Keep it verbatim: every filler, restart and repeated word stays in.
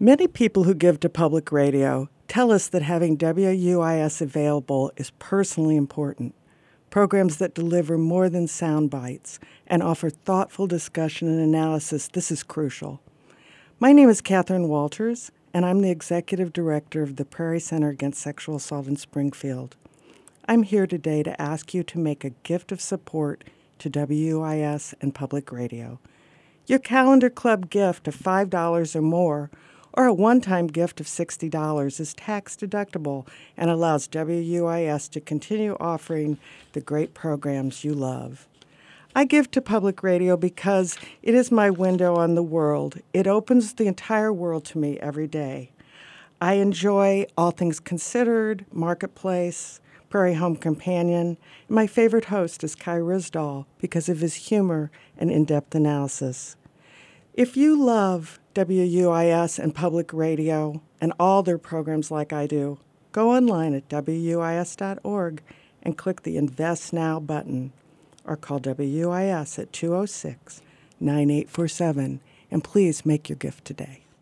Many people who give to public radio tell us that having W U I S available is personally important. Programs that deliver more than sound bites and offer thoughtful discussion and analysis, this is crucial. My name is Catherine Walters, and I'm the Executive Director of the Prairie Center Against Sexual Assault in Springfield. I'm here today to ask you to make a gift of support to W U I S and public radio. Your Calendar Club gift of five dollars or more, or a one-time gift of sixty dollars, is tax-deductible and allows W U I S to continue offering the great programs you love. I give to public radio because it is my window on the world. It opens the entire world to me every day. I enjoy All Things Considered, Marketplace, Prairie Home Companion, and my favorite host is Kai Ryssdal because of his humor and in-depth analysis. If you love W U I S and public radio and all their programs like I do, go online at W U I S dot org and click the Invest Now button, or call W U I S at two oh six, nine eight four seven, and please make your gift today.